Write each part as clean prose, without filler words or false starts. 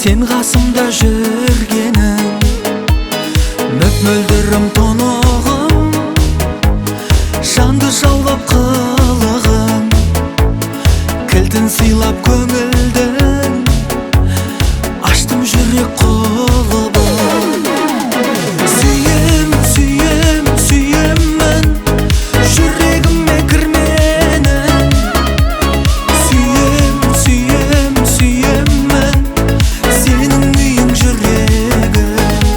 Сен қасымда жүргенің, мөп-мөлдірім тонығым, жанды жаулап қылығың, кілтін сыйлап көңілдің, аштым жүрек құлыбын. Сүйем, сүйем, сүйеммін, жүрегіме кірменің. Сүйем, сүйем, сүйеммін, сенің үйің жүрегім.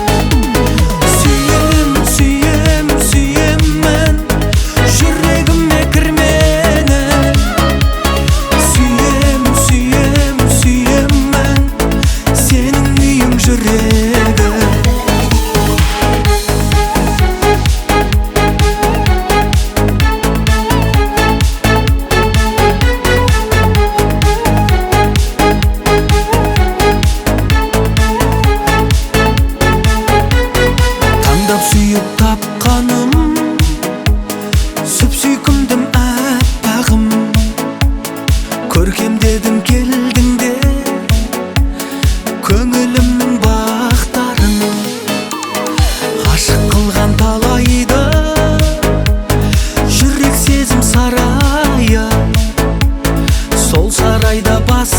Сүйем, сүйем, сүйеммін, жүрегіме кірменің. Сүйем, сүйем, сүйеммін, сенің үйің жүрегім. Таңдап сүйіп тапқаным, сүп-сүйкімдім әппағым, көркемдедің келдің де көңілімнің бақтарын. Ғашық қылған талайды жүрек сезім сарайы, сол сарайда бас